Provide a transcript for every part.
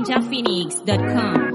ninjaphoenix.com.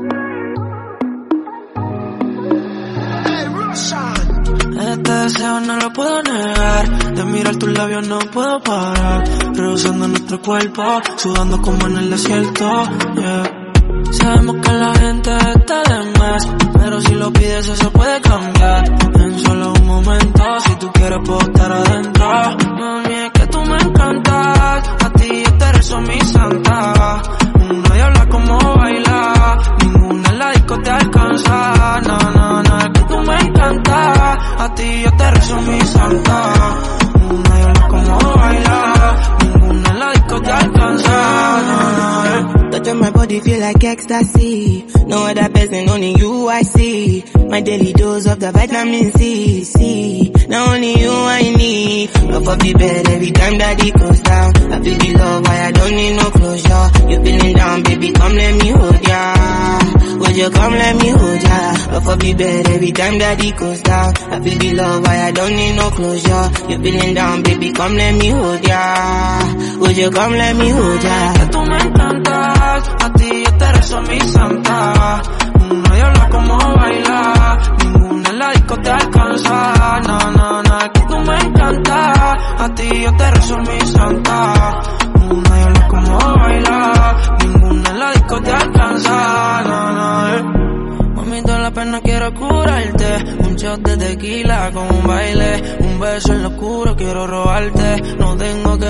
Este deseo no lo puedo negar, de mirar tus labios no puedo parar, rehusando nuestro cuerpo, sudando como en el desierto, yeah. Sabemos que la gente está de más, pero si lo pides eso puede cambiar, en solo un momento, si tú quieres puedo estar adentro. Mami, es que tú me encantas, a ti yo te rezo mi santa, nadie habla como baila, ninguna en la disco te alcanza, no, no, no, es que tú me encantas, a ti yo te rezo mi santa, nadie habla como baila, ninguna en la disco te alcanza, no, no, Touch on my body feel like ecstasy. No other person, only you I see. My daily dose of the vitamin C. Now only you I need. Love up the bed every time that it goes down. I feel the love, why I don't need no closure. You feeling down, baby, come let me hold ya. Would you come let me hold ya? Love up the bed every time that it goes down. I feel the love, why I don't need no closure. You feeling down, baby, come let me hold ya. Would you come let me hold ya? que tú me encantas, a ti yo te rezo mi santa, nadie habla como baila, ninguna en la disco te alcanza, no, no, no, es que tú me encantas, a ti yo te rezo mi santa, nadie habla como baila, ninguna en la disco te alcanza, no, no, Mami, toda la pena quiero curarte, un shot de tequila con un baile, un beso en lo oscuro quiero robarte, no tengo que